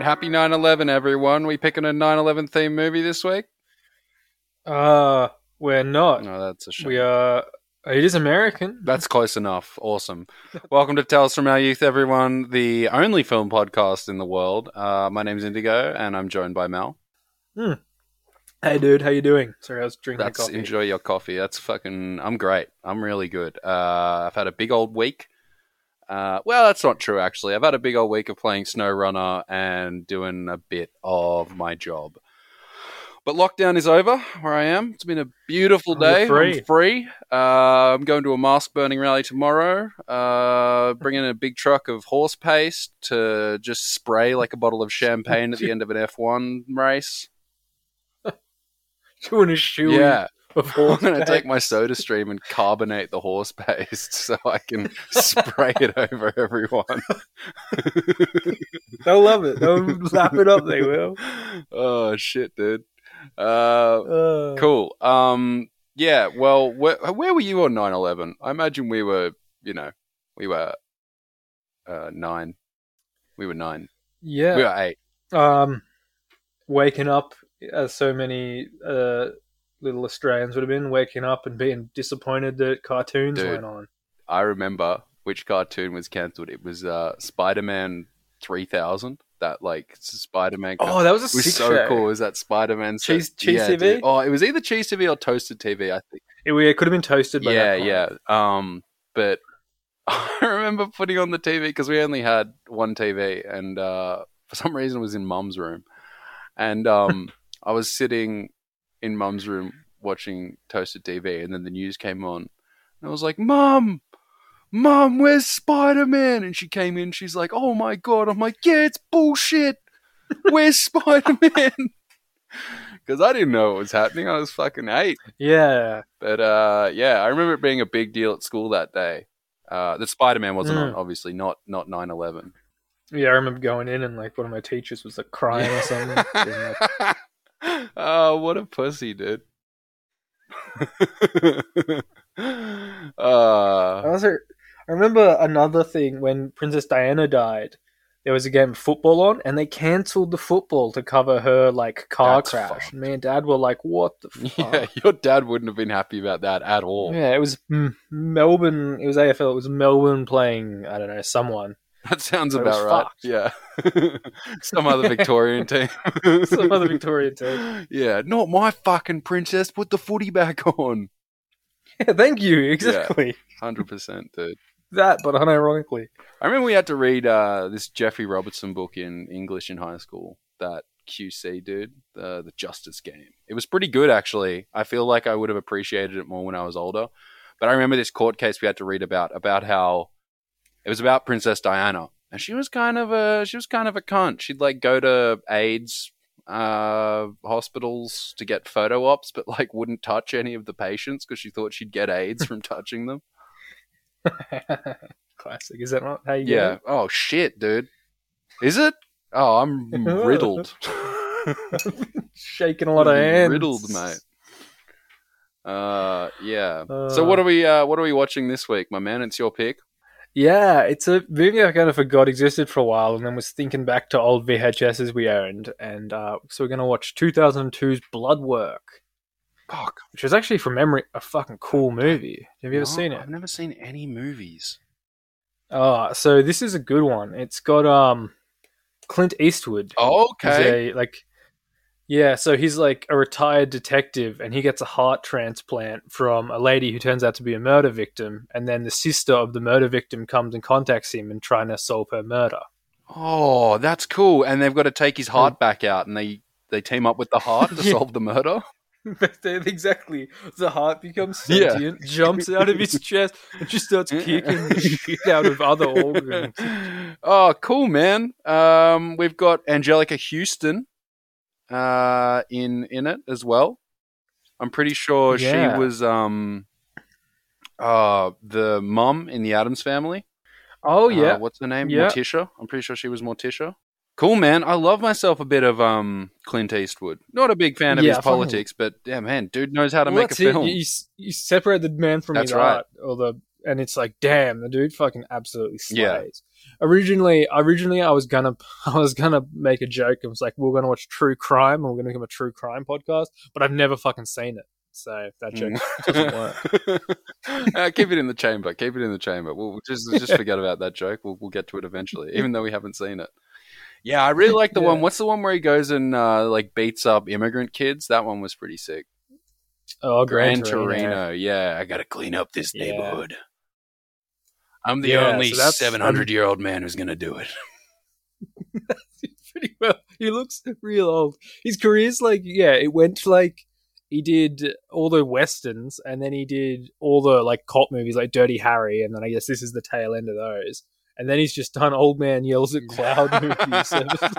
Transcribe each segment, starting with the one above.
Happy 9/11, everyone. We picking a 9/11 themed movie this week? We're not. No, that's a shame. We are. It is American. That's close enough. Awesome. Welcome to Tales from Our Youth, everyone. The only film podcast in the world. My name's Indigo, and I'm joined by Mel. Hey, dude. How you doing? Sorry, I was drinking coffee. Enjoy your coffee. I'm great. I'm really good. I've had a big old week. Well, that's not true, actually. I've had a big old week of playing SnowRunner and doing a bit of my job. But lockdown is over where I am. It's been a beautiful day. I'm free. I'm going to a mask burning rally tomorrow. Bringing a big truck of horse paste to just spray like a bottle of champagne at the end of an F1 race. Doing a shoe. Yeah. I'm going to take my soda stream and carbonate the horse paste so I can spray it over everyone. They'll love it. They'll lap it up, they will. Oh, shit, dude. Cool. Yeah, well, where were you on 9/11? I imagine we were 9. We were 9. Yeah. We were 8. Waking up, as so many little Australians would have been, waking up and being disappointed that cartoons went on. I remember which cartoon was cancelled. It was Spider-Man 3000. That Spider-Man. Oh, that was a sick so show. Cool. Was that Spider-Man? Cheese TV? Dude. Oh, it was either Cheese TV or Toasted TV, I think. It could have been Toasted by that point. Yeah. But I remember putting on the TV because we only had one TV, and for some reason it was in Mum's room, and I was sitting in Mum's room watching Toasted TV, and then the news came on, and I was like, Mum, where's Spider-Man? And she came in, she's like, oh my God. I'm like, yeah, it's bullshit. Where's Spider-Man? Because I didn't know what was happening. I was fucking 8. Yeah. But yeah, I remember it being a big deal at school that day. That Spider-Man wasn't on, obviously, not 9/11. Yeah, I remember going in and one of my teachers was crying or something. Oh, what a pussy, dude. I remember another thing when Princess Diana died. There was a game of football on, and they cancelled the football to cover her car crash. Fucked. Me and Dad were like, "What the fuck?" Yeah, your dad wouldn't have been happy about that at all. Yeah, it was Melbourne. It was AFL. It was Melbourne playing, I don't know, someone. That sounds So about right. fucked. Yeah, some other Victorian team. Some other Victorian team. Yeah, not my fucking princess. Put the footy back on. Yeah, thank you. Exactly. 100%, dude. That, but unironically. I remember we had to read this Jeffrey Robertson book in English in high school. That QC dude, the Justice Game. It was pretty good, actually. I feel like I would have appreciated it more when I was older. But I remember this court case we had to read about how it was about Princess Diana, and she was kind of a cunt. She'd go to AIDS hospitals to get photo ops, but wouldn't touch any of the patients because she thought she'd get AIDS from touching them. Classic. Is that not how you get it? Oh shit, dude. Is it? Oh, I'm riddled. Shaking a lot of hands. Riddled, mate. Yeah. So what are we watching this week, my man? It's your pick. Yeah, it's a movie I kind of forgot existed for a while, and then was thinking back to old VHSs we owned, and so we're going to watch 2002's Bloodwork. Fuck. Which was actually, from memory, a fucking cool movie. Have you ever seen it? I've never seen any movies. Oh, so this is a good one. It's got Clint Eastwood. Oh, okay. So he's a retired detective, and he gets a heart transplant from a lady who turns out to be a murder victim, and then the sister of the murder victim comes and contacts him and trying to solve her murder. Oh, that's cool. And they've got to take his heart back out, and they team up with the heart to solve the murder? Exactly. The heart becomes sentient, jumps out of his chest, and just starts kicking the shit out of other organs. Oh, cool, man. We've got Angelica Houston in it as well. I'm pretty sure she was the mum in the Addams Family. Oh yeah. What's her name? Yeah. Morticia. I'm pretty sure she was Morticia. Cool, man. I love myself a bit of Clint Eastwood. Not a big fan of his politics, but yeah, man, dude knows how to make a film. You separate the man from his art, or and it's like, damn, the dude fucking absolutely slays. Yeah. Originally, I was gonna make a joke. It was like, we're gonna watch true crime, and we're gonna become a true crime podcast. But I've never fucking seen it, so that joke doesn't work. Keep it in the chamber. Keep it in the chamber. We'll just forget about that joke. We'll get to it eventually, even though we haven't seen it. Yeah, I really like the one. What's the one where he goes and like beats up immigrant kids? That one was pretty sick. Oh, Gran Torino. Yeah, I got to clean up this neighborhood. I'm the only 700-year-old man who's going to do it. Pretty well. He looks real old. His career's like, it went like, he did all the westerns, and then he did all the like cop movies like Dirty Harry, and then I guess this is the tail end of those. And then he's just done Old Man Yells at Cloud movies.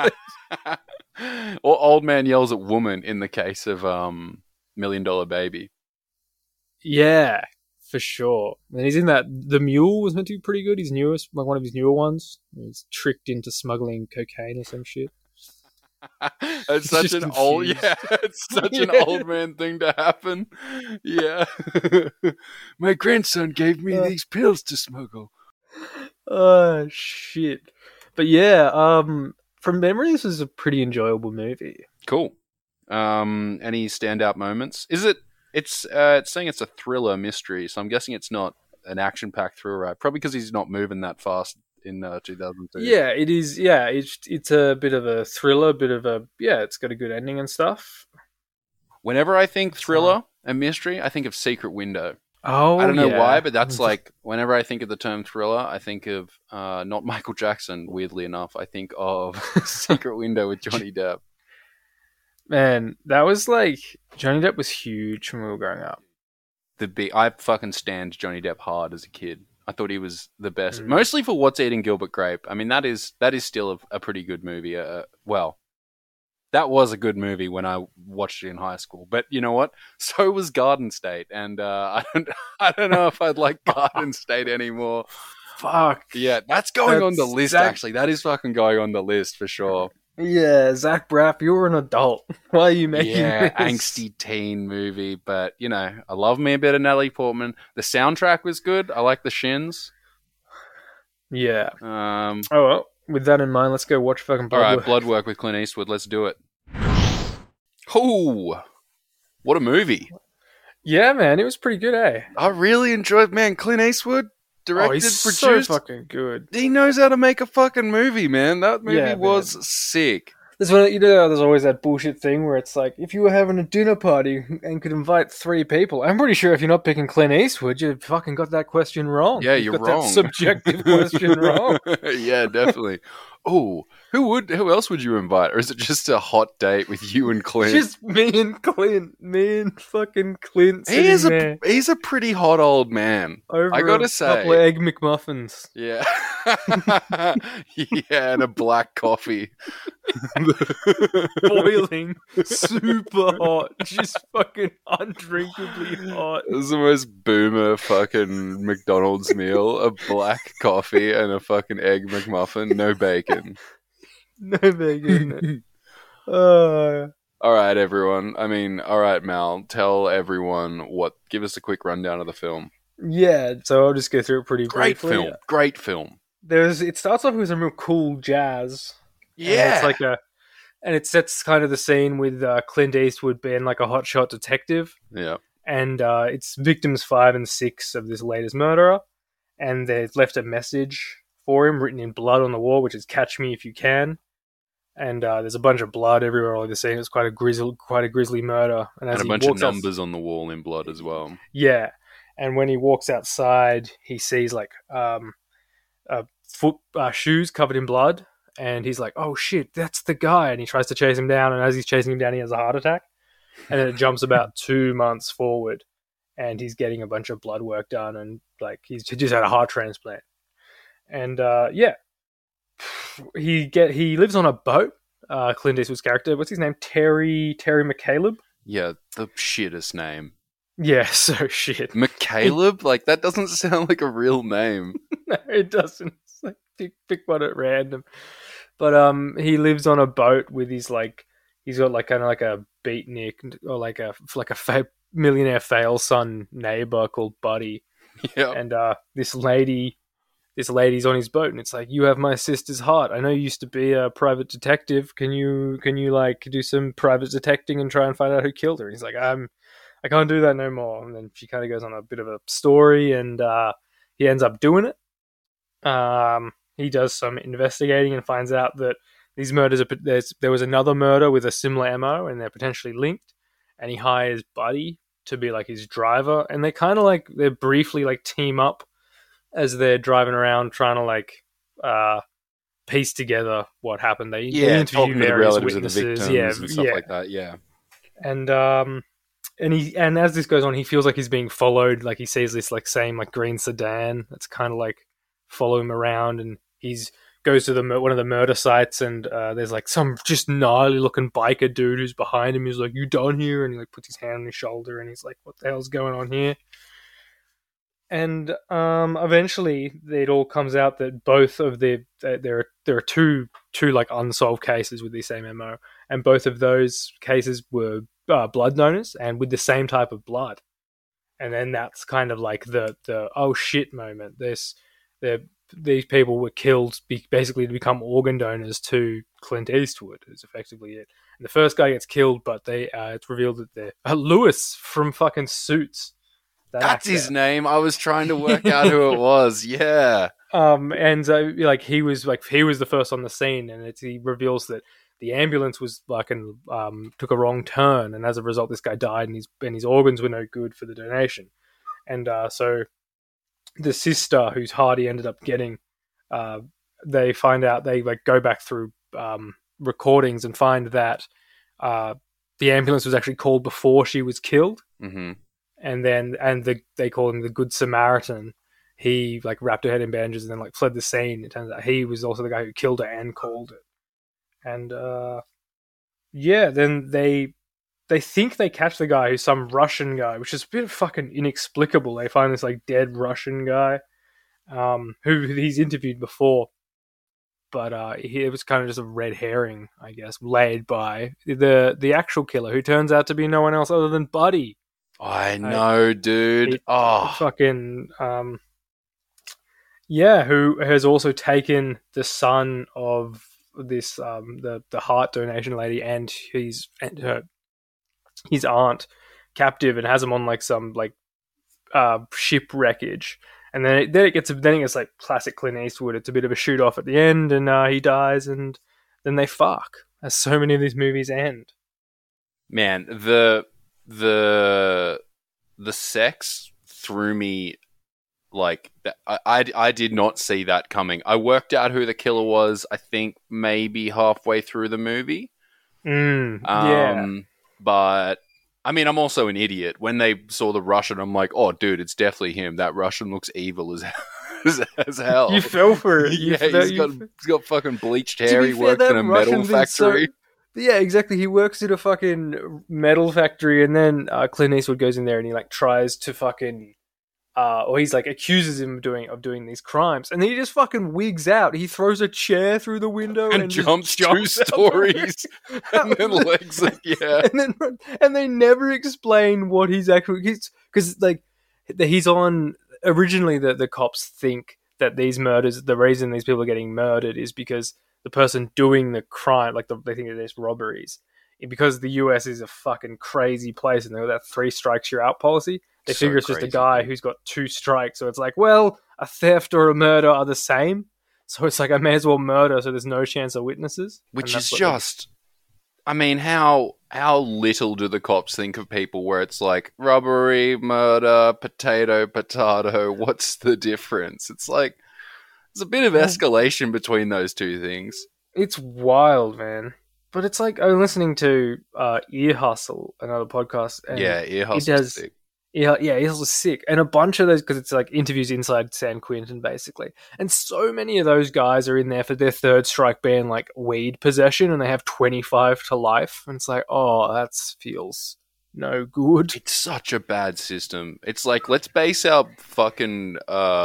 Or Old Man Yells at Woman in the case of $1 Million Baby. Yeah, for sure. And he's in that. The Mule was meant to be pretty good. His newest, like one of his newer ones. He's tricked into smuggling cocaine or some shit. It's such an old, it's such an old man thing to happen. Yeah, my grandson gave me these pills to smuggle. Oh shit! But yeah, from memory, this is a pretty enjoyable movie. Cool. Any standout moments? It's saying it's a thriller mystery, so I'm guessing it's not an action-packed thriller, right? Probably because he's not moving that fast in 2002. Yeah, it is. Yeah, it's a bit of a thriller, it's got a good ending and stuff. Whenever I think thriller and mystery, I think of Secret Window. Oh, I don't know why, but that's like, whenever I think of the term thriller, I think of not Michael Jackson, weirdly enough. I think of Secret Window with Johnny Depp. Man, that was like, Johnny Depp was huge when we were growing up. I fucking stand Johnny Depp hard as a kid. I thought he was the best, mostly for What's Eating Gilbert Grape. I mean, that is still a pretty good movie. Well, that was a good movie when I watched it in high school. But you know what? So was Garden State, and I don't know if I'd like Garden State anymore. Fuck. Yeah, that's going on the list. Actually, that is fucking going on the list for sure. Yeah, Zach Braff, you're an adult. Why are you making this? Angsty teen movie, but you know, I love me a bit of Natalie Portman. The soundtrack was good. I like the Shins. Yeah. Oh well. With that in mind, let's go watch fucking Bloodwork. All right, Bloodwork with Clint Eastwood. Let's do it. Oh, what a movie! Yeah, man, it was pretty good, eh? I really enjoyed. Man, Clint Eastwood. Directed, he's produced. So fucking good. He knows how to make a fucking movie, man. That movie was sick. There's there's always that bullshit thing where it's like, if you were having a dinner party and could invite 3 people, I'm pretty sure if you're not picking Clint Eastwood, you fucking got that question wrong. Yeah, you're wrong. That subjective question wrong. Yeah, definitely. Oh, who else would you invite? Or is it just a hot date with you and Clint? Just me and Clint. Me and fucking Clint. He's a pretty hot old man. I gotta say. Couple of Egg McMuffins. Yeah. Yeah, and a black coffee. Boiling. Super hot. Just fucking undrinkably hot. This is the most boomer fucking McDonald's meal. A black coffee and a fucking Egg McMuffin. No bacon. No bacon. All right, everyone. All right, Mal. Tell everyone give us a quick rundown of the film. Yeah, so I'll just go through it pretty briefly. Great film. It starts off with some real cool jazz. Yeah. And it's and it sets kind of the scene with Clint Eastwood being like a hotshot detective. Yeah. And it's victims 5 and 6 of this latest murderer. And they've left a message for him written in blood on the wall, which is "Catch me if you can." And there's a bunch of blood everywhere all over the scene. It's quite a grisly murder. And a bunch of numbers on the wall in blood as well. Yeah. And when he walks outside, he sees like shoes covered in blood. And he's like, oh shit, that's the guy. And he tries to chase him down. And as he's chasing him down, he has a heart attack. And then it jumps about 2 months forward. And he's getting a bunch of blood work done. And like he just had a heart transplant. And he lives on a boat. Clint Eastwood's character, what's his name? Terry McCaleb. Yeah, the shittest name. Yeah, so shit. McCaleb? Like that doesn't sound like a real name. No, it doesn't. It's like pick one at random. But he lives on a boat with his he's got like kind of like a beatnik or like a millionaire fail son neighbor called Buddy. Yeah. And this lady's on his boat, and it's like, you have my sister's heart. I know you used to be a private detective. Can you like do some private detecting and try and find out who killed her? And he's like, I can't do that no more. And then she kind of goes on a bit of a story, and he ends up doing it. He does some investigating and finds out that these murders there was another murder with a similar MO, and they're potentially linked. And he hires Buddy to be like his driver, and they briefly like team up as they're driving around trying to like piece together what happened. They interview various witnesses, of the victims and stuff like that. Yeah, and as this goes on, he feels like he's being followed. Like he sees this like same like green sedan that's kind of like follow him around, and he's goes to one of the murder sites, and there's like some just gnarly looking biker dude who's behind him. He's like, "You done here?" And he like puts his hand on his shoulder, and he's like, "What the hell's going on here?" And eventually, it all comes out that both of there are two like unsolved cases with the same MO, and both of those cases were blood donors and with the same type of blood. And then that's kind of like the oh shit moment. These people were killed basically to become organ donors to Clint Eastwood, is effectively it. And the first guy gets killed, but it's revealed that they're Lewis from fucking Suits. That's actor. His name. I was trying to work out who it was. Yeah. Like he was the first on the scene, and he reveals that the ambulance was took a wrong turn, and as a result, this guy died, and his organs were no good for the donation. And so the sister, whose heart he ended up getting, they find out, they like go back through recordings and find that the ambulance was actually called before she was killed. Mm-hmm. And they call him the Good Samaritan. He like wrapped her head in bandages and then like fled the scene. It turns out he was also the guy who killed her and called it. And then they think they catch the guy who's some Russian guy, which is a bit fucking inexplicable. They find this like dead Russian guy who he's interviewed before, but it was kind of just a red herring, I guess, laid by the actual killer, who turns out to be no one else other than Buddy. I know, dude. Fucking who has also taken the son of this the heart donation lady and his aunt captive, and has him on like some like ship wreckage. And then it gets like classic Clint Eastwood. It's a bit of a shoot off at the end, and he dies, and then they fuck, as so many of these movies end. Man, the sex threw me like that. I did not see that coming. I worked out who the killer was, I think maybe halfway through the movie. But I mean, I'm also an idiot. When they saw the Russian, I'm like, oh dude, it's definitely him. That Russian looks evil as hell. You fell for it. He's got fucking bleached hair. He works in a metal factory. Yeah, exactly. He works at a fucking metal factory, and then Clint Eastwood goes in there and he like tries to fucking, or he's like accuses him of doing these crimes, and then he just fucking wigs out. He throws a chair through the window and jumps 2 stories, and then legs it. Yeah, and they never explain what he's because like he's on. Originally, the cops think that these murders, the reason these people are getting murdered is because the person doing the crime, like they think of these robberies, because the US is a fucking crazy place, and they've got that 3 strikes you're out policy. They figure it's just a guy who's got 2 strikes, so it's like, well, a theft or a murder are the same, so it's like I may as well murder, so there's no chance of witnesses. Which is just, I mean, how little do the cops think of people where it's like robbery, murder, potato, what's the difference? It's like there's a bit of escalation between those two things. It's wild, man. But it's like, I'm listening to Ear Hustle, another podcast. And Ear Hustle is sick. Ear Hustle is sick. And a bunch of those, because it's like interviews inside San Quentin, basically. And so many of those guys are in there for their 3rd strike being like weed possession, and they have 25 to life. And it's like, oh, that feels no good. It's such a bad system. It's like, let's base our fucking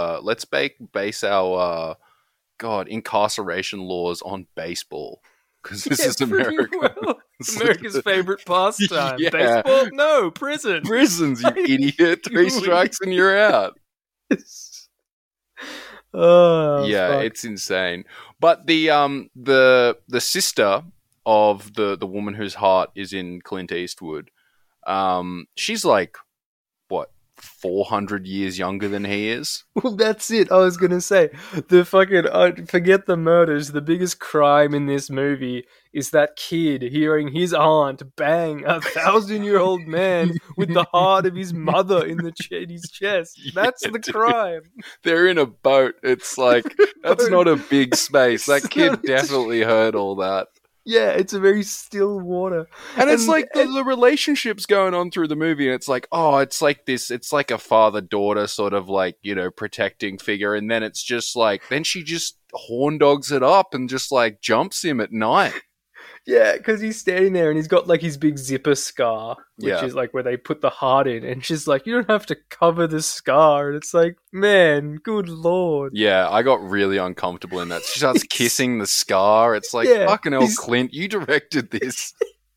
incarceration laws on baseball, because this is America. Well. America's favorite pastime. Yeah. Baseball? No, prison. Prisons, you idiot. 3 strikes and you're out. Oh, Yeah, fuck. it's insane. But the sister of the woman whose heart is in Clint Eastwood, she's like what 400 years younger than he is. Well, that's it. I was gonna say the fucking forget the murders. The biggest crime in this movie is that kid hearing his aunt bang a 1,000-year-old man with the heart of his mother in his chest. That's the dude. crime. They're in a boat. It's like that's not a big space. That kid It's- definitely heard all that. Yeah, it's a very still water. And it's like the relationships going on through the movie, and it's like, oh, it's like this, it's like a father-daughter sort of like, you know, protecting figure, and then it's just like, then she just horn dogs it up and just like jumps him at night. Yeah, because he's standing there and he's got like his big zipper scar, which Yeah. is like where they put the heart in, and she's like, "You don't have to cover the scar." And it's like, man, good lord. Yeah, I got really uncomfortable in that. She starts kissing the scar. It's like, Yeah, fucking hell, he's- Clint, you directed this.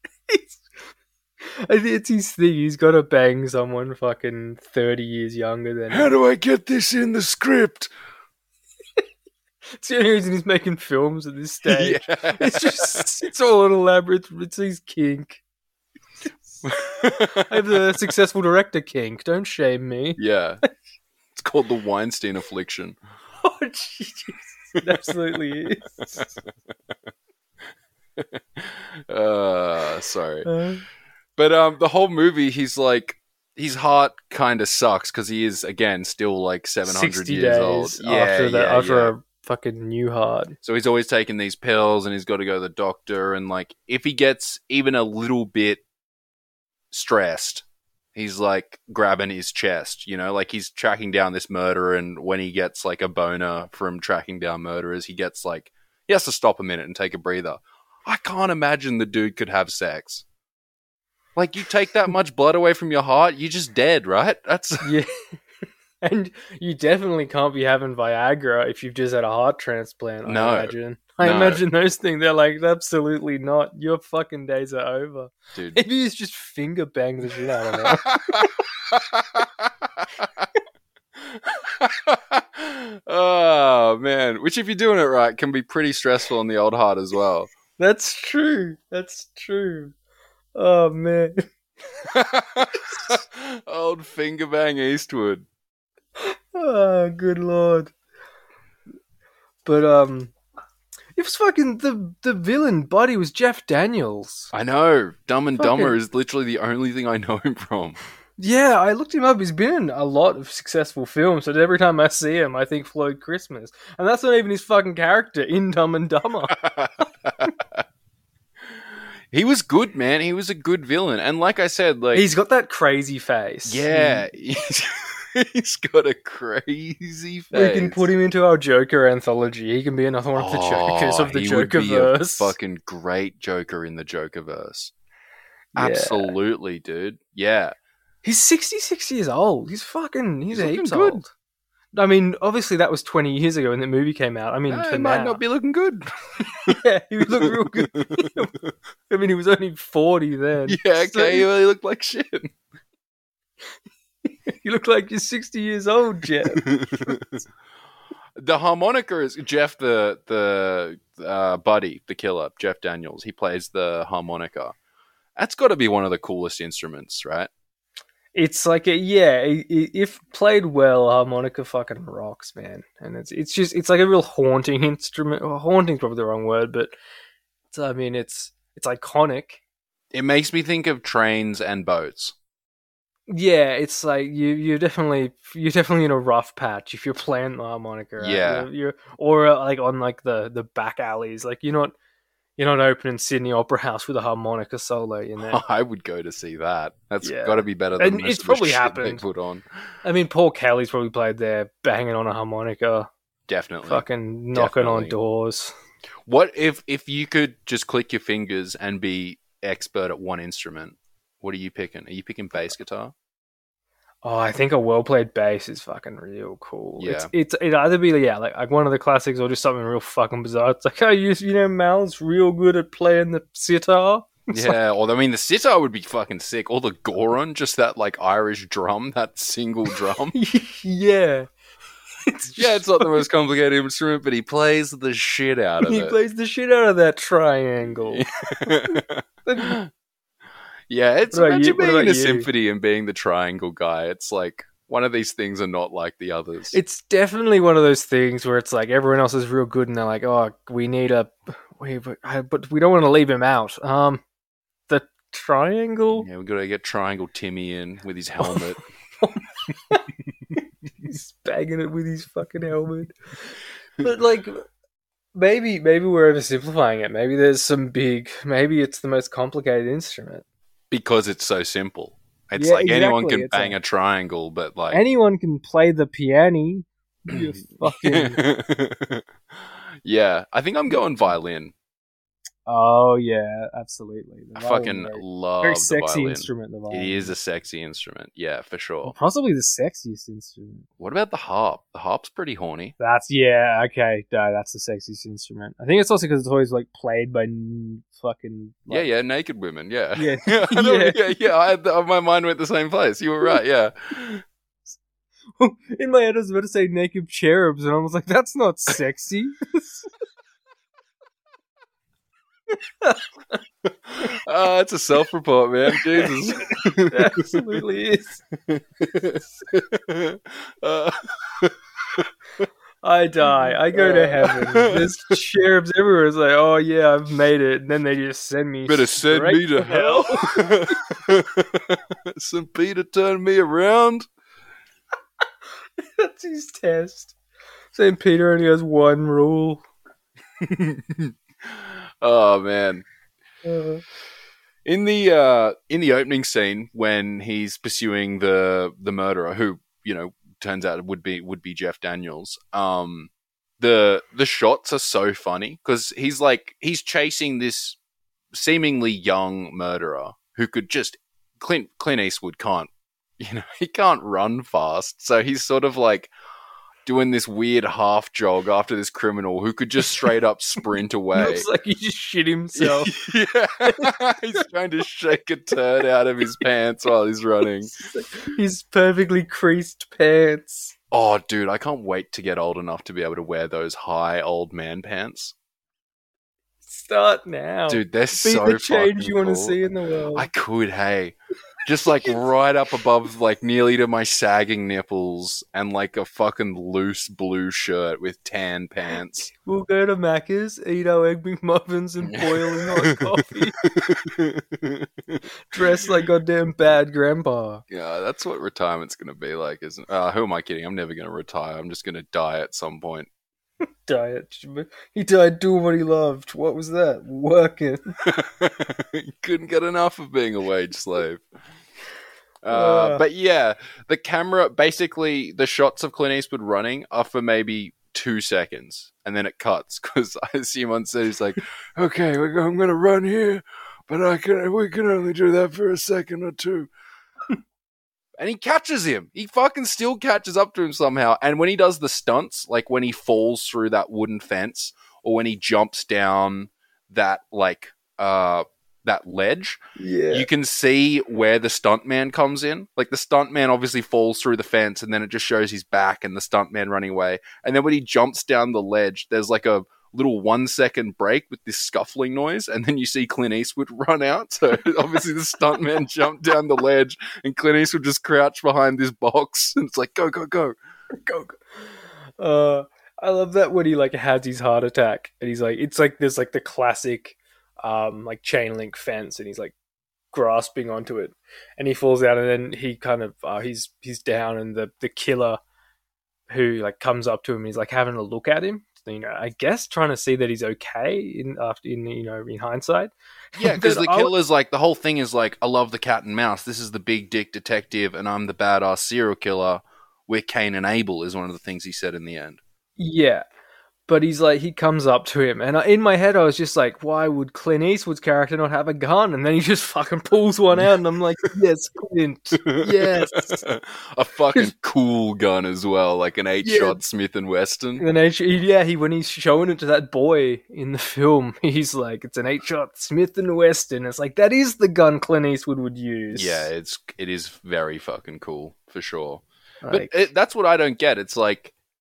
I think it's his thing. He's got to bang someone fucking 30 years younger than him. How do I get this in the script? It's the only reason he's making films at this stage. Yeah. It's just, it's all an elaborate, it's his kink. I have the successful director kink. Don't shame me. Yeah. It's called the Weinstein affliction. Oh, jeez. It absolutely is. Sorry. But the whole movie, he's like, his heart kind of sucks because he is, again, still like 700 60 years days old. after a fucking new heart. So he's always taking these pills and he's got to go to the doctor. And like, if he gets even a little bit stressed, he's like grabbing his chest, you know, like he's tracking down this murderer. And when he gets like a boner from tracking down murderers, he gets like, he has to stop a minute and take a breather. I can't imagine the dude could have sex. Like, you take that much blood away from your heart, you're just dead, right? That's Yeah. And you definitely can't be having Viagra if you've just had a heart transplant, No. I imagine. I No. imagine those things, they're like, absolutely not. Your fucking days are over. dude. Maybe he's just finger banged the shit out of her. Oh man, which if you're doing it right can be pretty stressful on the old heart as well. That's true. That's true. Oh, man. Old finger bang Eastwood. Oh, good lord. But, it was fucking, the villain buddy was Jeff Daniels. I know. Dumb and Dumber Fucking- is literally the only thing I know him from. Yeah, I looked him up. He's been in a lot of successful films, and every time I see him, I think Floyd Christmas. And that's not even his fucking character in Dumb and Dumber. He was good, man. He was a good villain. And like I said, like, He's got that crazy face. yeah, he's got a crazy face. We can put him into our Joker anthology. He can be another one of the Jokers of the he would be a Jokerverse. fucking great Joker in the Jokerverse. Yeah. Absolutely, dude. Yeah. He's 66 years old. He's He's heaps looking good. old. I mean, obviously that was 20 years ago when the movie came out. I mean, He for might now. not be looking good. Yeah, he would look real good. I mean, he was only 40 then. Yeah, okay, So he looked like shit. you look like you're 60 years old, Jeff. The harmonica is Jeff, the buddy, the killer, Jeff Daniels. He plays the harmonica. That's got to be one of the coolest instruments, right? It's like if played well, harmonica fucking rocks, man. And it's like a real haunting instrument. Well, haunting's probably the wrong word, but it's iconic. It makes me think of trains and boats. Yeah, it's like you're definitely in a rough patch if you're playing the harmonica. Right? Yeah. you're or like on like the back alleys. Like you're not opening Sydney Opera House with a harmonica solo, you know. I would go to see that. That's Yeah. got to be better than And most it's of the probably shit happened. they put on. I mean, Paul Kelly's probably played there, banging on a harmonica, Definitely. fucking knocking on Definitely. doors. What if you could just click your fingers and be expert at one instrument? What are you picking? Are you picking bass guitar? Oh, I think a well played bass is fucking real cool. Yeah. It'd either be like one of the classics or just something real fucking bizarre. It's like, oh, you know, Mal's real good at playing the sitar. Yeah, or I mean, the sitar would be fucking sick. Or the goron, just that like Irish drum, that single drum. Yeah. it's not the most complicated instrument, but he plays the shit out of he it. plays the shit out of that triangle. Yeah, it's What about imagine you? What being in about a you? symphony and being the triangle guy. It's like one of these things are not like the others. It's definitely one of those things where it's like everyone else is real good, and they're like, "Oh, we need but we don't want to leave him out." The triangle. Yeah, we've got to get Triangle Timmy in with his helmet. He's banging it with his fucking helmet. But like, maybe we're oversimplifying it. Maybe there's some big. Maybe it's the most complicated instrument. Because it's so simple. It's Yeah, like anyone exactly. can It's bang a triangle, but like Anyone can play the piano. You fucking. Yeah, I think I'm going violin. Oh yeah, absolutely. The I violin, fucking very, love very the sexy violin. instrument. The violin. It is a sexy instrument, yeah, for sure. Possibly the sexiest instrument. What about the harp? The harp's pretty horny. That's okay. No, that's the sexiest instrument. I think it's also because it's always like played by fucking. Like, Yeah, naked women, yeah. Yeah. My mind went the same place. You were right, yeah. In my head, I was about to say naked cherubs, and I was like, "That's not sexy." It's a self-report, man. Jesus. It absolutely is. I die. I go to heaven. There's cherubs everywhere. It's like, oh yeah, I've made it. And then they just send me. Better send me to hell. St. Peter turned me around. That's his test. St. Peter only has one rule. Oh man. Uh, In the opening scene when he's pursuing the murderer, who turns out would be Jeff Daniels. The shots are so funny because he's chasing this seemingly young murderer who could just Clint Eastwood can't he can't run fast, so he's sort of like doing this weird half jog after this criminal who could just straight up sprint away. looks like he just shit himself. Yeah, he's trying to shake a turd out of his pants while he's running. His perfectly creased pants. Oh, dude, I can't wait to get old enough to be able to wear those high old man pants. Start now. Dude, they're Be so the change fucking you want to cool. see in the world. I could, hey. Just like right up above, like nearly to my sagging nipples, and like a fucking loose blue shirt with tan pants. We'll go to Macca's, eat our Egg McMuffins and boiling hot coffee. Dress like goddamn bad grandpa. Yeah, that's what retirement's going to be like, isn't it? Who am I kidding? I'm never going to retire. I'm just going to die at some point. Diet. He died doing what he loved. What was that? Working. He couldn't get enough of being a wage slave. But yeah, the camera, basically, the shots of Clint Eastwood running are for maybe 2 seconds, and then it cuts, because I assume on set he's like, okay, I'm going to run here, but we can only do that for a second or two. And he catches him. He fucking still catches up to him somehow. And when he does the stunts, like when he falls through that wooden fence, or when he jumps down that, like, that ledge, you can see where the stuntman comes in. Like, the stuntman obviously falls through the fence, and then it just shows his back and the stuntman running away. And then when he jumps down the ledge, there's like a little 1 second break with this scuffling noise, and then you see Clint Eastwood run out. So obviously the stuntman jumped down the ledge, and Clint Eastwood just crouched behind this box, and it's like, go, go, go, go, go. I love that when he like has his heart attack, and he's like, it's like there's like the classic like chain link fence, and he's like grasping onto it, and he falls out, and then he kind of he's down, and the killer who like comes up to him, he's like having a look at him, I guess trying to see that he's okay in hindsight. Yeah, because the killer's like, the whole thing is like, I love the cat and mouse. This is the big dick detective, and I'm the badass serial killer. We're Cain and Abel is one of the things he said in the end. Yeah. But he's like, he comes up to him, and in my head I was just like, why would Clint Eastwood's character not have a gun? And then he just fucking pulls one out, and I'm like, yes, Clint, yes. A fucking cool gun as well, like an 8-shot Smith & Wesson. When he's showing it to that boy in the film, he's like, it's an 8-shot Smith & Wesson. It's like, that is the gun Clint Eastwood would use. Yeah, it is very fucking cool, for sure. Like, but that's what I don't get. It's like,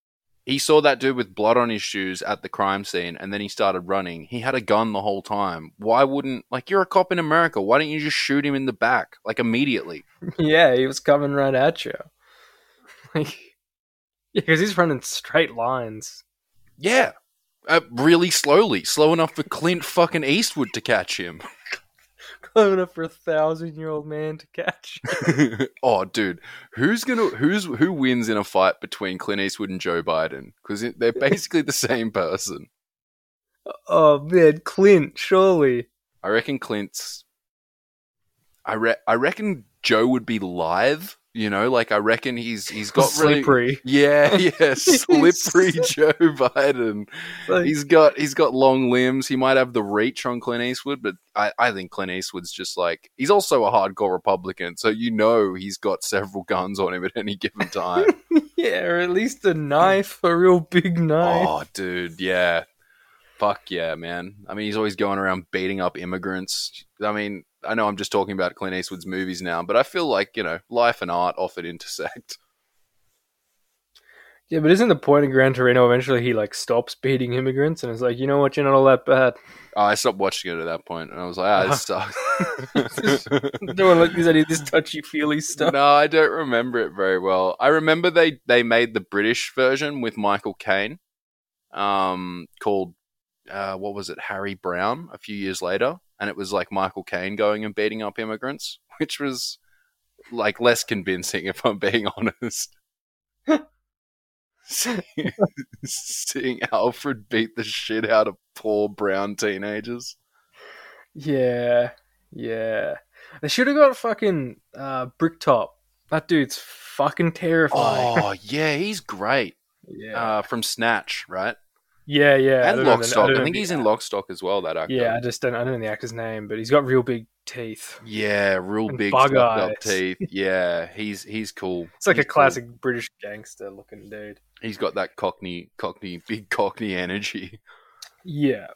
he saw that dude with blood on his shoes at the crime scene, and then he started running. He had a gun the whole time. Why wouldn't, like, you're a cop in America. Why don't you just shoot him in the back, like, immediately? Yeah, he was coming right at you. Like, yeah, because he's running straight lines. Yeah. Really slowly. Slow enough for Clint fucking Eastwood to catch him. Coming up for a 1,000-year-old man to catch. Oh, dude, who wins in a fight between Clint Eastwood and Joe Biden? Because they're basically the same person. Oh man, Clint, surely. I reckon Clint's. I reckon Joe would be live. You know, like I reckon he's got slippery. Yeah, slippery Joe Biden. Like, He's got long limbs. He might have the reach on Clint Eastwood, but I think Clint Eastwood's just like, he's also a hardcore Republican, so you know he's got several guns on him at any given time. yeah, or at least a knife, a real big knife. Oh, dude, yeah. Fuck yeah, man. I mean, he's always going around beating up immigrants. I mean, I know I'm just talking about Clint Eastwood's movies now, but I feel like, you know, life and art often intersect. Yeah, but isn't the point of Gran Torino eventually he like stops beating immigrants and is like, you know what, you're not all that bad. Oh, I stopped watching it at that point, and I was like, this sucks. Doing like this touchy-feely stuff. No, I don't remember it very well. I remember they made the British version with Michael Caine, called, what was it, Harry Brown, a few years later, and it was like Michael Caine going and beating up immigrants, which was like less convincing, if I'm being honest. Seeing Alfred beat the shit out of poor brown teenagers. Yeah. They should have got fucking Bricktop. That dude's fucking terrifying. Oh, yeah, he's great. Yeah. From Snatch, right? Yeah. And Lockstock. I think he's in Lockstock as well, that actor. Yeah, I don't know the actor's name, but he's got real big teeth. Yeah, real and big bug up eyes. teeth. Yeah, he's cool. It's like he's a classic British gangster looking dude. He's got that big cockney energy. Yeah.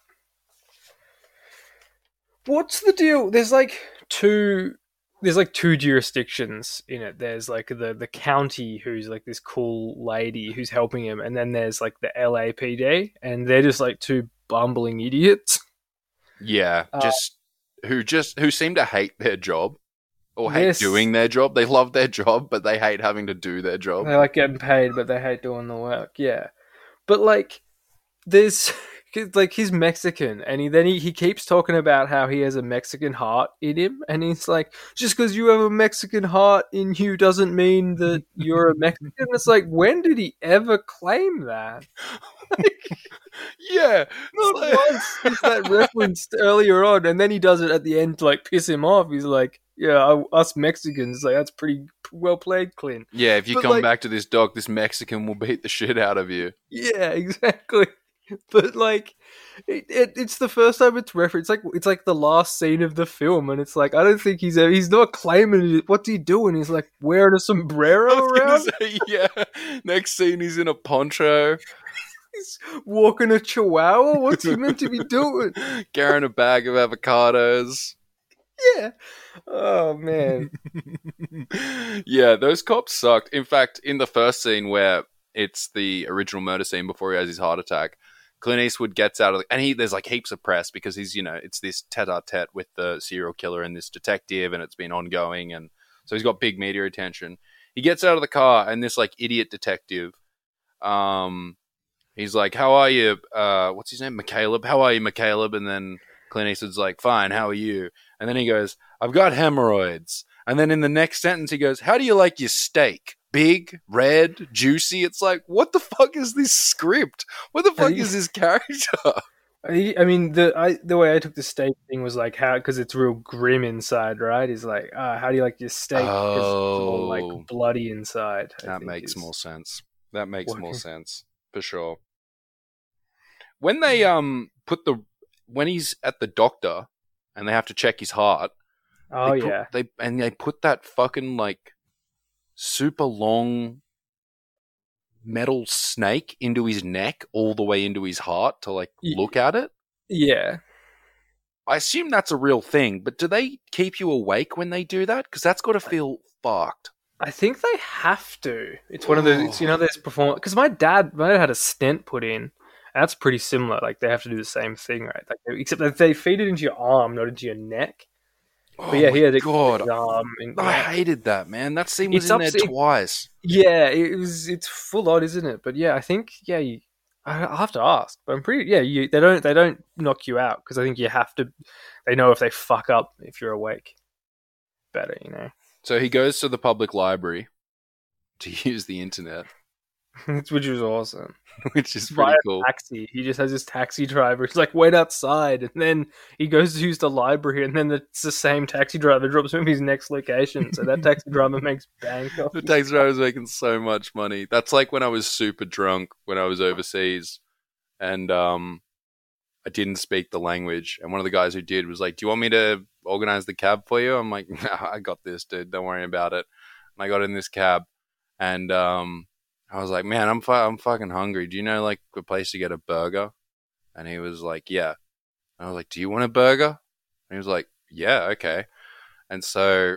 What's the deal? There's like two jurisdictions in it. There's like the county, who's like this cool lady who's helping him, and then there's like the LAPD, and they're just like two bumbling idiots. Yeah, who seem to hate their job or hate doing their job. They love their job, but they hate having to do their job. They like getting paid, but they hate doing the work. Yeah, but like there's like he's Mexican, and he keeps talking about how he has a Mexican heart in him, and he's like, just because you have a Mexican heart in you doesn't mean that you're a Mexican. It's like, when did he ever claim that? Yeah, not once is that referenced earlier on, and then he does it at the end to like piss him off. He's like, yeah, us Mexicans, like, that's pretty well played, Clint. Yeah, if you come back to this dog, this Mexican will beat the shit out of you. Yeah, exactly. But like, it's the first time it's referenced. It's like the last scene of the film, and it's like, I don't think he's not claiming it. What's he doing? He's like wearing a sombrero around. Yeah. Next scene, he's in a poncho. He's walking a chihuahua. What's he meant to be doing? Carrying a bag of avocados. Yeah. Oh man. Yeah, those cops sucked. In fact, in the first scene where it's the original murder scene before he has his heart attack, Clint Eastwood gets out of there's like heaps of press because he's, you know, it's this tete-a-tete with the serial killer and this detective, and it's been ongoing, and so he's got big media attention. He gets out of the car, and this like idiot detective, he's like, how are you? What's his name? McCaleb. How are you, McCaleb? And then Clint Eastwood's like, fine, how are you? And then he goes, I've got hemorrhoids. And then in the next sentence, he goes, how do you like your steak? Big, red, juicy? It's like, what the fuck is this script? What the fuck is this character? I mean, the way I took the steak thing was like, how, because it's real grim inside, right? He's like, how do you like your steak? Because it's all like bloody inside. That makes more sense. That makes more sense, for sure. When they when he's at the doctor and they have to check his heart, they put that fucking like super long metal snake into his neck all the way into his heart to like look at it. Yeah. I assume that's a real thing, but do they keep you awake when they do that? Because that's got to feel fucked. I think they have to. It's one of those. It's, there's perform because my dad had a stent put in. That's pretty similar. Like they have to do the same thing, right? Like except that they feed it into your arm, not into your neck. Oh But yeah, my he had his god, arm. I hated that, man. That scene was It's in there twice. Yeah, it was. It's full on, isn't it? But yeah, I think I'll have to ask. But I'm pretty. Yeah, they don't knock you out because I think you have to. They know if they fuck up if you're awake. Better. So he goes to the public library to use the internet, Which was awesome. which is pretty cool. Taxi. He just has his taxi driver. He's like, wait outside. And then he goes to use the library, and then it's the same taxi driver drops him his next location. So that taxi driver makes bank off. The taxi driver's making so much money. That's like when I was super drunk when I was overseas, and I didn't speak the language. And one of the guys who did was like, "Do you want me to organize the cab for you?" I'm like, "Nah, I got this, dude. Don't worry about it." And I got in this cab, and I was like, "Man, I'm fucking hungry. Do you know like a place to get a burger?" And he was like, "Yeah." And I was like, "Do you want a burger?" And he was like, "Yeah, okay." And so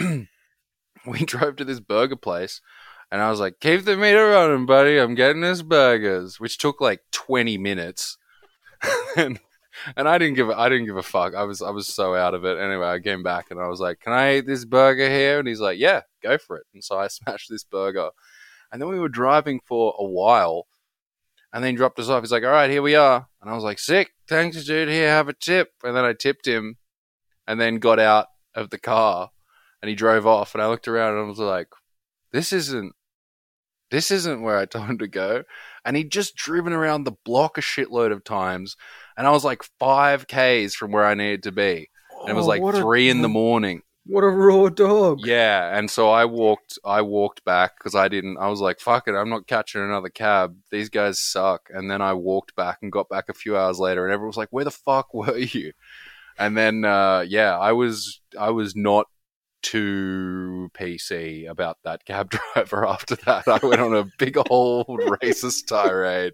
we drove to this burger place, and I was like, "Keep the meter running, buddy. I'm getting us burgers," which took like 20 minutes. and I didn't give a fuck. I was so out of it. Anyway, I came back and I was like, "Can I eat this burger here?" And he's like, "Yeah, go for it." And so I smashed this burger. And then we were driving for a while, and then he dropped us off. He's like, "All right, here we are." And I was like, "Sick. Thanks, dude. Here, have a tip." And then I tipped him, and then got out of the car, and he drove off. And I looked around and I was like, this isn't where I told him to go. And he'd just driven around the block a shitload of times. And I was like 5 Ks from where I needed to be. And it was like 3 in the morning. What a raw dog. Yeah. And so I walked back because I was like, fuck it, I'm not catching another cab. These guys suck. And then I walked back and got back a few hours later, and everyone was like, where the fuck were you? And then, I was not too PC about that cab driver after that. I went on a big old racist tirade.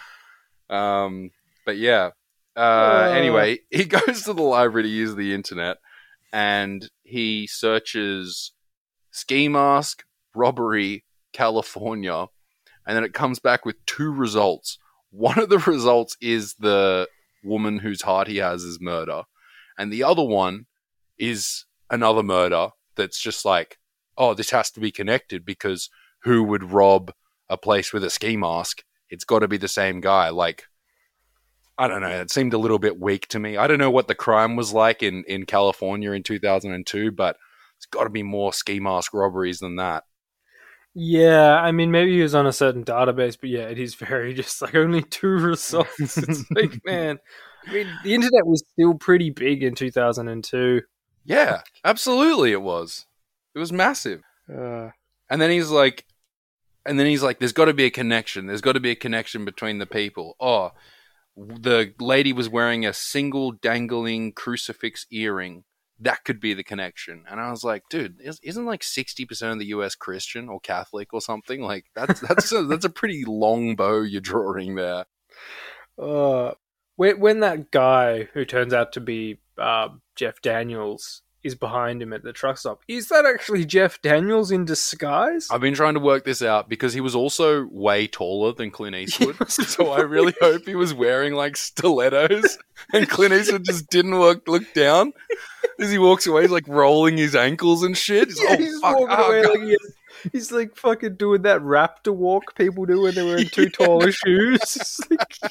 But yeah. Anyway, he goes to the library to use the internet, and he searches ski mask, robbery, California, and then it comes back with 2 results. One of the results is the woman whose heart he has is murder, and the other one is another murder that's just like, oh, this has to be connected because who would rob a place with a ski mask? It's got to be the same guy. Like, I don't know. It seemed a little bit weak to me. I don't know what the crime was like in California in 2002, but it's got to be more ski mask robberies than that. Yeah, I mean, maybe he was on a certain database, but yeah, it is very just like only 2 results. It's like, man, I mean, the internet was still pretty big in 2002. Yeah, absolutely it was. It was massive. And then he's like, there's got to be a connection. There's got to be a connection between the people. Oh, the lady was wearing a single dangling crucifix earring. That could be the connection. And I was like, dude, isn't like 60% of the US Christian or Catholic or something? Like that's that's a pretty long bow you're drawing there. When that guy who turns out to be Jeff Daniels is behind him at the truck stop, is that actually Jeff Daniels in disguise? I've been trying to work this out because he was also way taller than Clint Eastwood. So I really hope he was wearing like stilettos and Clint Eastwood just didn't look down as he walks away. He's like rolling his ankles and shit. He's walking away like he's like fucking doing that raptor walk people do when they're wearing too tall of shoes.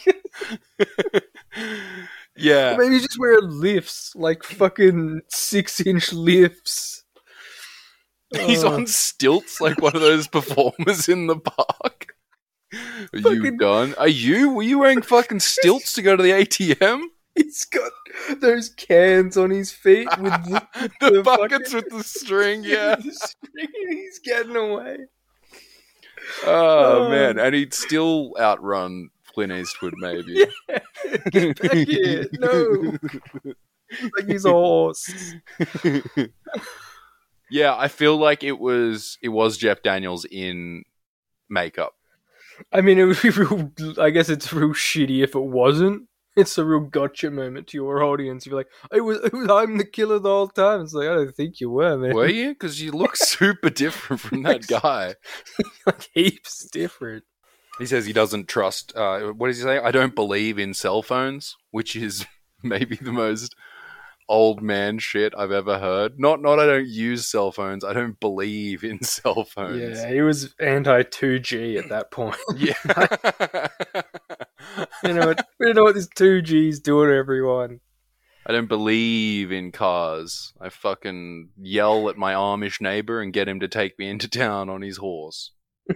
Yeah. Or maybe just wear lifts, like fucking 6-inch lifts. He's on stilts like one of those performers in the park. Are you done? Were you wearing fucking stilts to go to the ATM? He's got those cans on his feet with the buckets with the string, yeah. He's getting away. Oh, man. And he'd still outrun Clint Eastwood, maybe. Yeah. Get back here. No. Like he's a horse. Yeah, I feel like it was Jeff Daniels in makeup. I mean, it would be real, I guess it's real shitty if it wasn't. It's a real gotcha moment to your audience. You're like, I'm the killer the whole time. It's like, I don't think you were, man. Were you? Because you look super different from that guy. Like heaps different. He says he doesn't trust. What does he say? I don't believe in cell phones, which is maybe the most old man shit I've ever heard. Not I don't use cell phones. I don't believe in cell phones. Yeah, he was anti 2G at that point. Yeah. We don't know what this 2G's doing to everyone. I don't believe in cars. I fucking yell at my Amish neighbor and get him to take me into town on his horse.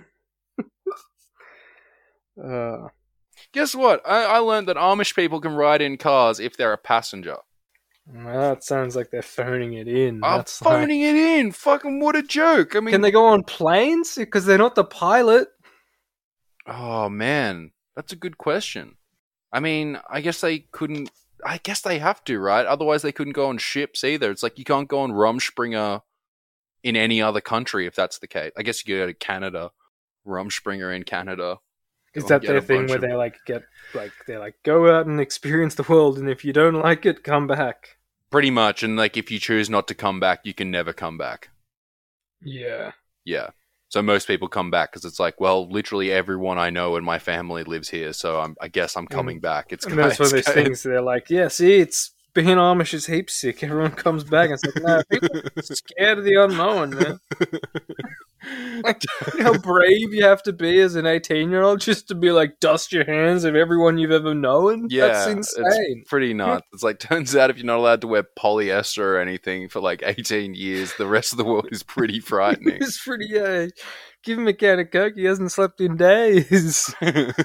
Guess what? I learned that Amish people can ride in cars if they're a passenger. Well, that sounds like they're phoning it in. I'm phoning it in. Fucking what a joke. I mean, can they go on planes? Because they're not the pilot. Oh, man. That's a good question. I mean, I guess they couldn't... I guess they have to, right? Otherwise, they couldn't go on ships either. It's like you can't go on Rumspringa in any other country if that's the case. I guess you could go to Canada. Rumspringa in Canada. Is that their thing where they go out and experience the world, and if you don't like it, come back? Pretty much, and like if you choose not to come back, you can never come back. Yeah. Yeah. So most people come back because it's like, well, literally everyone I know in my family lives here, so I guess I'm coming back. It's and that's one of those things. They're like, yeah, see, it's being Amish is heaps sick. Everyone comes back. And it's like, no, people are scared of the unknown, man. Like, you know how brave you have to be as an 18-year-old just to be like, dust your hands of everyone you've ever known? Yeah, that's insane. It's pretty nuts. It's like, turns out if you're not allowed to wear polyester or anything for like 18 years, the rest of the world is pretty frightening. It's pretty, give him a can of Coke, he hasn't slept in days.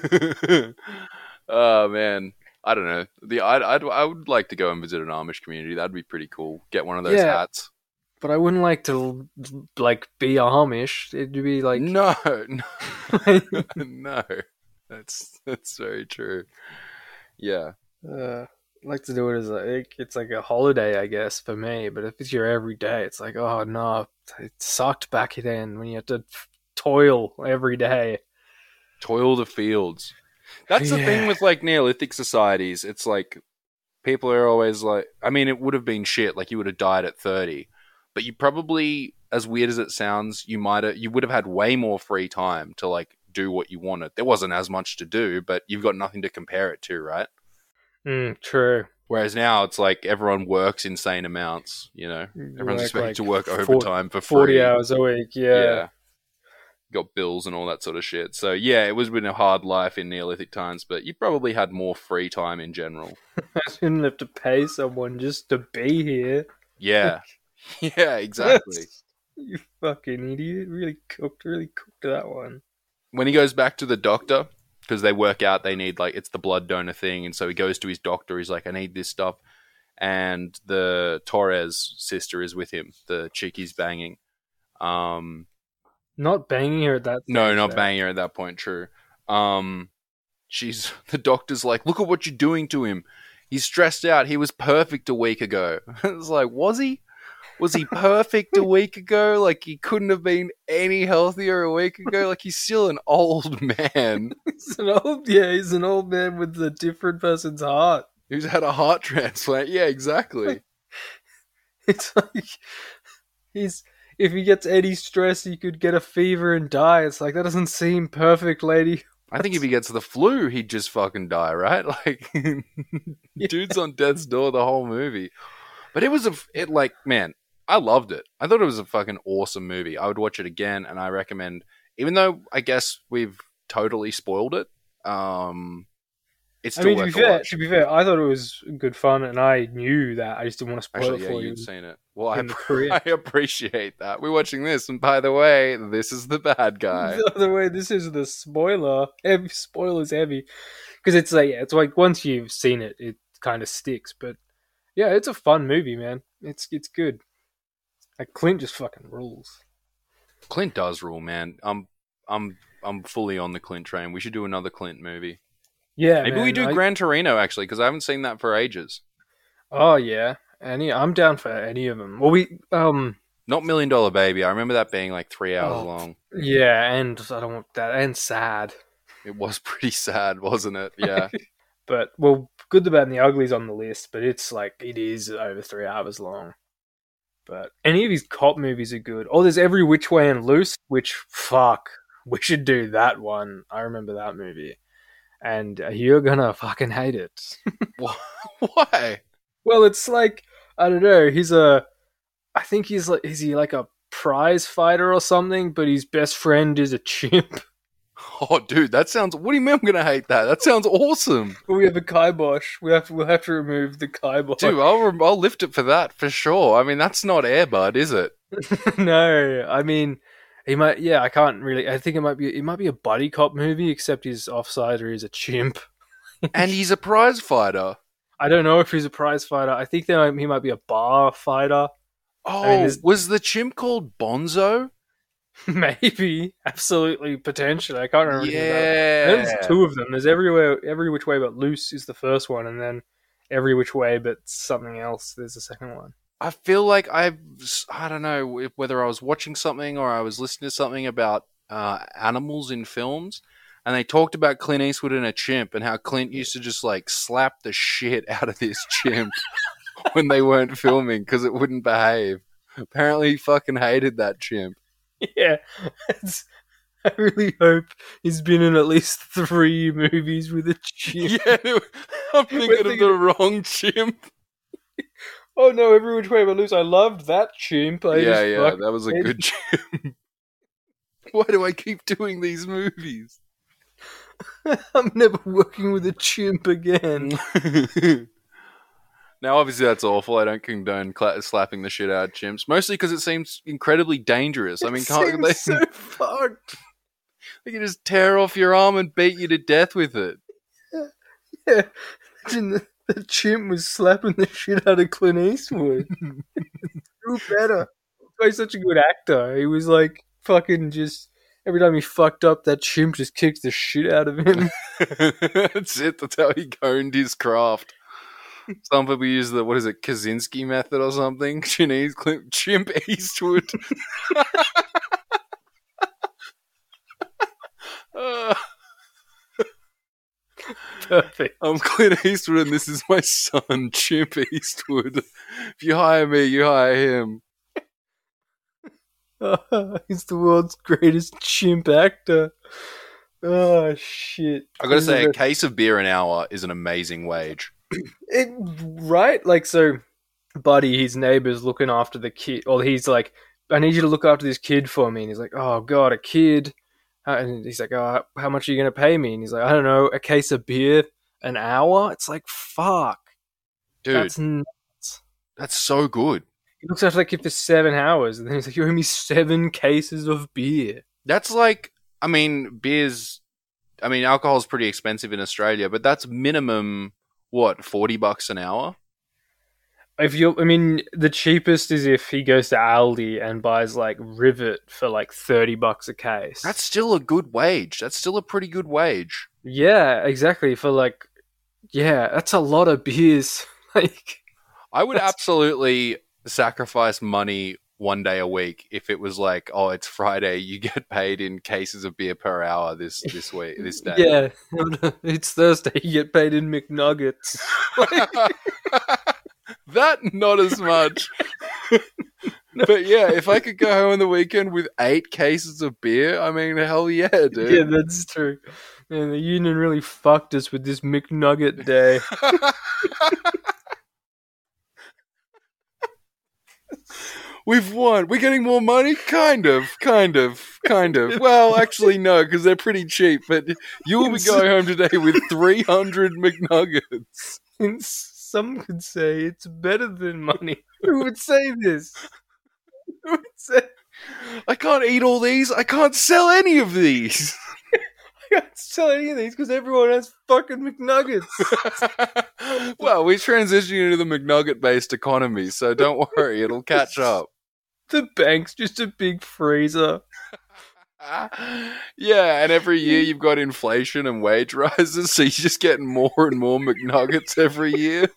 Oh, man. I don't know. I would like to go and visit an Amish community. That'd be pretty cool. Get one of those hats. But I wouldn't like to, like, be Amish. It'd be like... No. No. That's very true. Yeah. I'd like to do it as it's like a holiday, I guess, for me. But if it's your everyday, it's like, oh, no. It sucked back then when you had to toil every day. Toil the fields. That's the thing with, like, Neolithic societies. It's like, people are always like... I mean, it would have been shit. Like, you would have died at 30. But you probably, as weird as it sounds, you would have had way more free time to, like, do what you wanted. There wasn't as much to do, but you've got nothing to compare it to, right? True. Whereas now, it's like everyone works insane amounts, you know? Everyone's expected to work overtime for free. 40 hours a week, yeah. Got bills and all that sort of shit. So, yeah, it was been a hard life in Neolithic times, but you probably had more free time in general. I didn't have to pay someone just to be here. Yeah. Yeah, exactly. You fucking idiot. Really cooked that one. When he goes back to the doctor, because they work out they need, like, it's the blood donor thing, and so he goes to his doctor, he's like, I need this stuff. And the Torres sister is with him, the chick he's banging. Not banging her at that point. No, not banging her at that point, true. The doctor's like, look at what you're doing to him. He's stressed out. He was perfect a week ago. It's like, was he? Was he perfect a week ago? Like, he couldn't have been any healthier a week ago? Like, he's still an old man. He's an old man with a different person's heart. Who's had a heart transplant. Yeah, exactly. It's like, if he gets any stress, he could get a fever and die. It's like, that doesn't seem perfect, lady. I think if he gets the flu, he'd just fucking die, right? Like, dude's on death's door the whole movie. But man, I loved it. I thought it was a fucking awesome movie. I would watch it again, and I recommend, even though I guess we've totally spoiled it, it's still worth a watch. To be fair, I thought it was good fun, and I knew that. I just didn't want to spoil it for you. You'd seen it. Well, I appreciate that. We're watching this, and by the way, this is the bad guy. By the way, this is the spoiler. Spoiler's heavy. Because it's like once you've seen it, it kind of sticks. But yeah, it's a fun movie, man. It's good. Like, Clint just fucking rules. Clint does rule, man. I'm fully on the Clint train. We should do another Clint movie. Yeah, maybe we do Gran Torino, actually, because I haven't seen that for ages. Oh yeah, I'm down for any of them. Well, not $1 Million Baby. I remember that being like 3 hours long. Yeah, and I don't want that, and sad. It was pretty sad, wasn't it? Yeah. But, well, Good, the Bad, and the Ugly's on the list, but it is over 3 hours long. But any of his cop movies are good. Oh, there's Every Which Way and Loose, which, fuck, we should do that one. I remember that movie. And you're gonna fucking hate it. Why? Well, it's like, I don't know, I think he's like, is he like a prize fighter or something, but his best friend is a chimp. Oh, dude, what do you mean I'm gonna hate that? That sounds awesome. We have a kibosh. We'll have to remove the kibosh. Dude, I'll lift it for that, for sure. I mean, that's not Air Bud, is it? No, I mean, he might, I can't really, I think it might be a buddy cop movie, except he's offside or he's a chimp. And he's a prize fighter. I don't know if he's a prize fighter. I think he might be a bar fighter. Oh, was the chimp called Bonzo? Maybe, absolutely, potentially. I can't remember. Yeah, there's 2 of them. There's Every Which Way But Loose is the first one, and then Every Which Way But Something Else. There's the second one. I feel like I don't know whether I was watching something or I was listening to something about animals in films, and they talked about Clint Eastwood and a chimp and how Clint used to just like slap the shit out of this chimp when they weren't filming because it wouldn't behave. Apparently, he fucking hated that chimp. Yeah, I really hope he's been in at least 3 movies with a chimp. Yeah, I'm thinking of the wrong chimp. Oh no, Every Which Way But Loose. I loved that chimp. That was a good chimp. Why do I keep doing these movies? I'm never working with a chimp again. Now, obviously, that's awful. I don't condone slapping the shit out of chimps, mostly because it seems incredibly dangerous. I mean, can't they? So fucked. They can just tear off your arm and beat you to death with it. Yeah, the chimp was slapping the shit out of Clint Eastwood. Do better. He's such a good actor. He was like fucking just every time he fucked up, that chimp just kicked the shit out of him. That's it. That's how he honed his craft. Some people use the, Kaczynski method or something? Chinese chimp Eastwood. Perfect. I'm Clint Eastwood and this is my son, Chimp Eastwood. If you hire me, you hire him. He's the world's greatest chimp actor. Oh, shit. I gotta say, a case of beer an hour is an amazing wage. Right? Like, so, Buddy, his neighbor's looking after the kid. Or he's like, I need you to look after this kid for me. And he's like, oh, God, a kid. And he's like, oh, how much are you going to pay me? And he's like, I don't know, a case of beer an hour? It's like, fuck. Dude. That's nuts. That's so good. He looks after that kid for 7 hours. And then he's like, you owe me 7 cases of beer. That's like, I mean, alcohol's pretty expensive in Australia, but that's minimum, $40 an hour? The cheapest is if he goes to Aldi and buys like Rivet for like $30 a case. That's still a good wage. That's still a pretty good wage. Yeah, exactly. That's a lot of beers. I would absolutely sacrifice money one day a week if it was like, oh, it's Friday, you get paid in cases of beer per hour this week, this day. Yeah, it's Thursday, you get paid in McNuggets. That, not as much. But yeah, if I could go home on the weekend with 8 cases of beer, I mean, hell yeah, dude. Yeah, that's true. Man, the union really fucked us with this McNugget day. We've won. We're getting more money? Kind of. Well, actually, no, because they're pretty cheap. But you'll be going home today with 300 McNuggets. And some could say it's better than money. Who would say this? Who would say, I can't eat all these. I can't sell any of these. I can't sell any of these because everyone has fucking McNuggets. Well, we're transitioning into the McNugget-based economy, so don't worry, it'll catch up. The bank's just a big freezer. Yeah, and every year you've got inflation and wage rises, so you're just getting more and more McNuggets every year.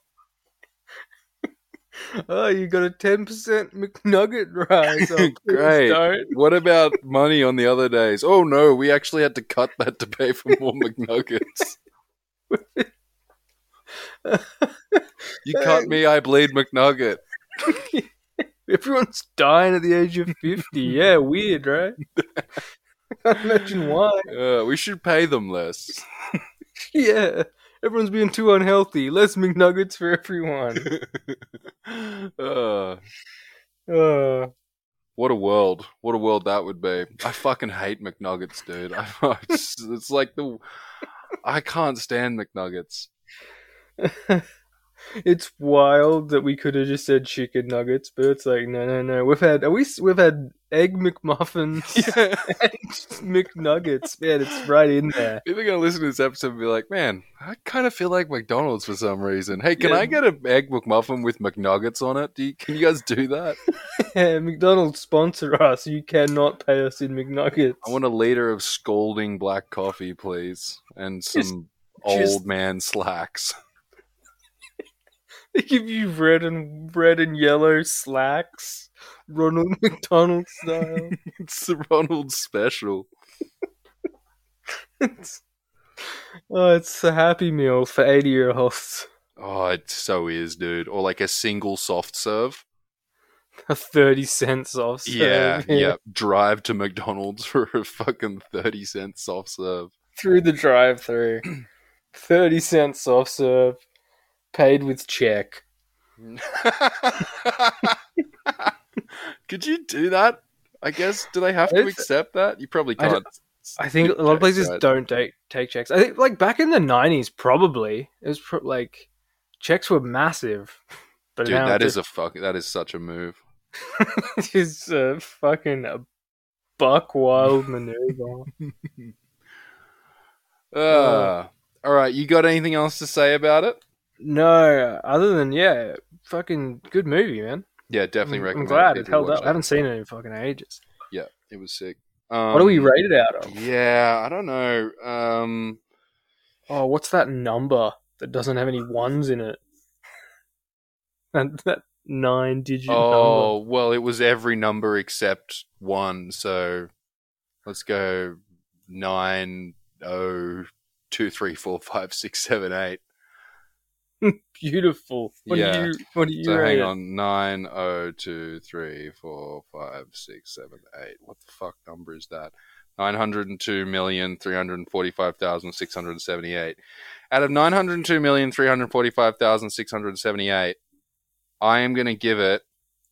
Oh, you got a 10% McNugget rise. Oh, great. Don't. What about money on the other days? Oh no, we actually had to cut that to pay for more McNuggets. You cut me, I bleed McNugget. Everyone's dying at the age of 50. Yeah, weird, right? I can't imagine why. We should pay them less. Yeah, everyone's being too unhealthy. Less McNuggets for everyone. What a world. What a world that would be. I fucking hate McNuggets, dude. It's like I can't stand McNuggets. It's wild that we could have just said chicken nuggets, but it's like no. We've had egg McMuffins and McNuggets. Man, it's right in there. People are gonna listen to this episode and be like, "Man, I kind of feel like McDonald's for some reason." Hey, can I get an egg McMuffin with McNuggets on it? Can you guys do that? Yeah, McDonald's sponsor us. You cannot pay us in McNuggets. I want a liter of scalding black coffee, please, and some old man slacks. They give you red and yellow slacks, Ronald McDonald style. It's the Ronald special. It's a Happy Meal for 80-year-olds. Oh, it so is, dude. Or like a single soft serve. A 30-cent soft serve. Yeah. Drive to McDonald's for a fucking 30-cent soft serve. Through the drive-thru. 30-cent soft serve. Paid with check. Could you do that? I guess. Do they have to accept that? You probably can't. I think a lot of places don't take checks. I think like back in the 90s, probably it was like checks were massive. But dude, that is such a move. It's a fucking buck wild maneuver. All right, you got anything else to say about it? No, other than fucking good movie, man. Yeah, definitely recommend. I'm glad it held up. I haven't seen it in fucking ages. Yeah, it was sick. What do we rate it out of? Yeah, I don't know. What's that number that doesn't have any ones in it? That 9-digit number. Oh, well, it was every number except 1, so let's go 9, 0, 2, 3, 4, 5, 6, 7, 8. Beautiful. What do you so rate hang on. 9, 0, 2, 3, 4, 5, 6, 7, 8. What the fuck number is that? 902,345,678. Out of 902,345,678, I am going to give it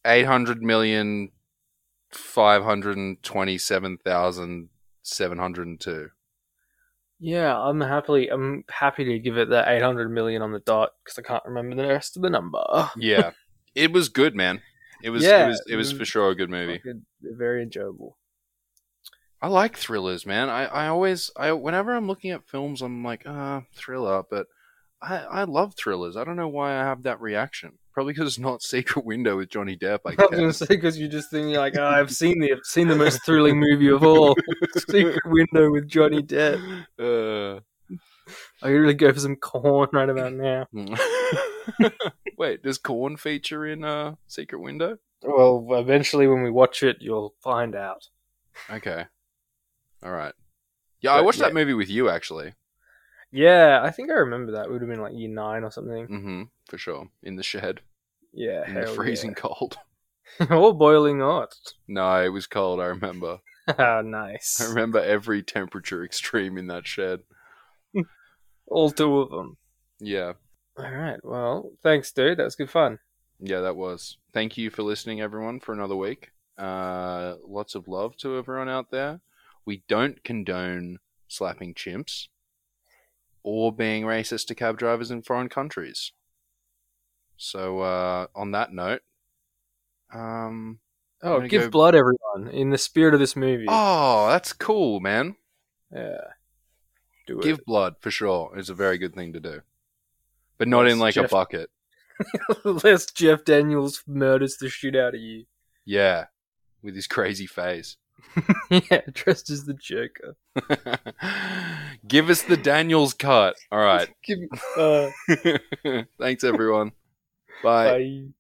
800,527,702. Yeah, I'm happy to give it that 800 million on the dot because I can't remember the rest of the number. Yeah, it was good, man. It was for sure a good movie. Very enjoyable. I like thrillers, man. I always whenever I'm looking at films, I'm like, thriller, but I love thrillers. I don't know why I have that reaction. Probably because it's not Secret Window with Johnny Depp. I was going to say because you just think like, I've seen the most thrilling movie of all, Secret Window with Johnny Depp. I could really go for some corn right about now. Wait, does corn feature in Secret Window? Well, eventually when we watch it, you'll find out. Okay. All right. Yeah, I watched that movie with you actually. Yeah, I think I remember that. It would have been like year 9 or something. Mm-hmm, for sure. In the shed. Yeah. In the freezing cold. Or boiling hot. No, it was cold, I remember. Oh, nice. I remember every temperature extreme in that shed. All 2 of them. Yeah. All right. Well, thanks, dude. That was good fun. Yeah, that was. Thank you for listening, everyone, for another week. Lots of love to everyone out there. We don't condone slapping chimps or being racist to cab drivers in foreign countries. So, on that note, give blood, everyone, in the spirit of this movie. Oh, that's cool, man. Yeah. Give blood, for sure. It's a very good thing to do. But not in like a bucket. Lest Jeff Daniels murders the shit out of you. Yeah. With his crazy face. Yeah, dressed as the Joker. Give us the Daniels cut. All right. Thanks, everyone. Bye. Bye.